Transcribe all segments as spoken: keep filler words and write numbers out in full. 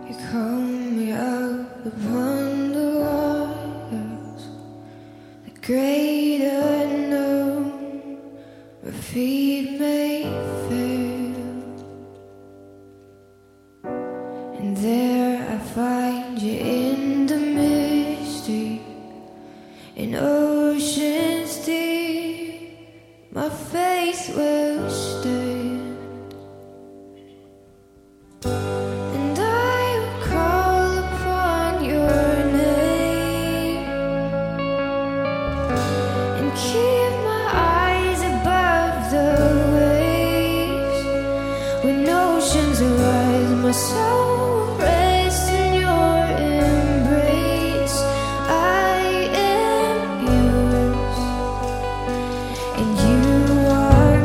You call me out upon the waters, the great unknown, where feet may fail. And there I find you in the mystery, in oceans deep. My faith will stand. Keep my eyes above the waves. When oceans arise, my soul rests in your embrace. I am yours, and you are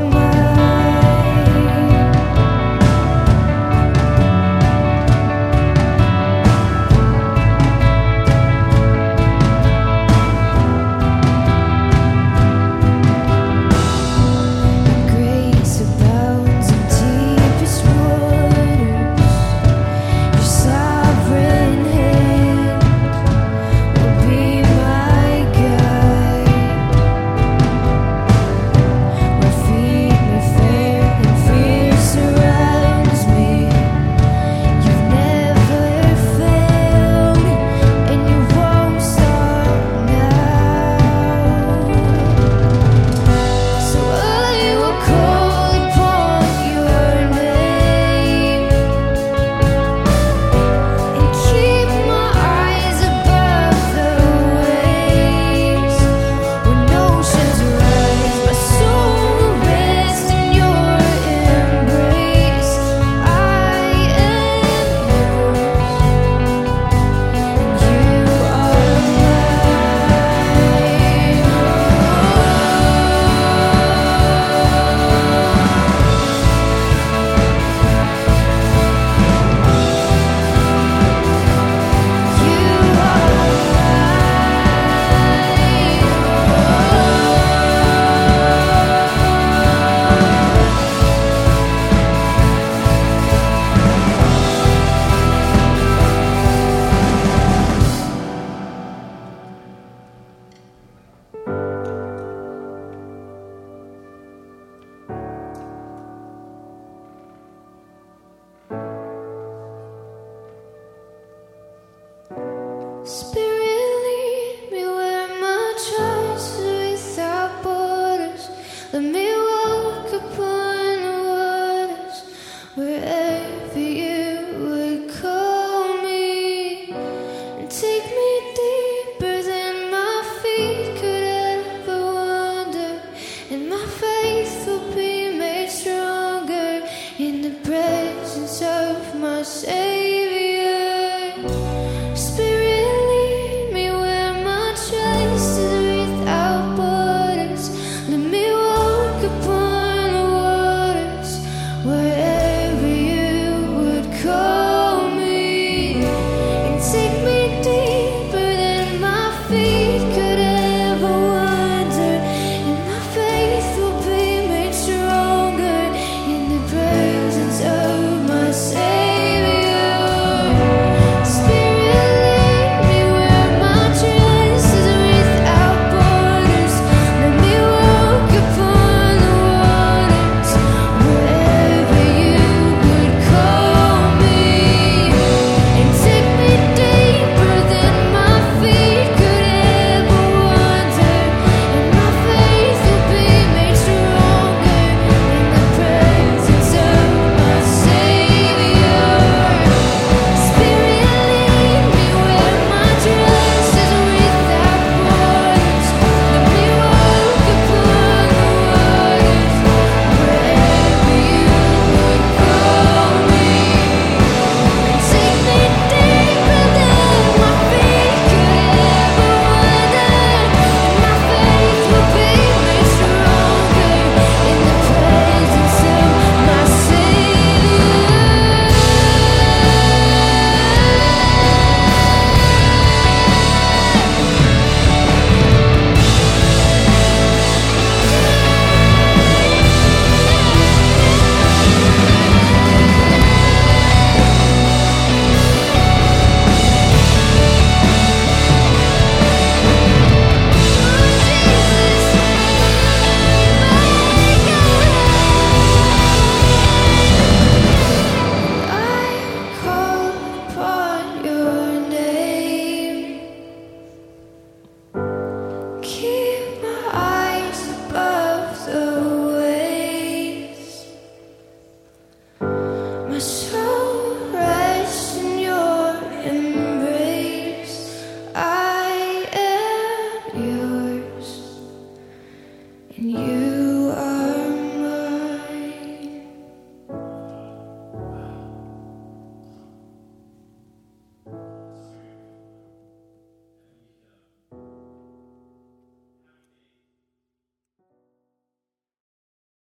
Spirit, lead me where my trust is without borders. Let me walk upon the waters, wherever you would call me, and take me deeper than my feet could ever wander, and my faith will be made stronger in the presence of my Savior.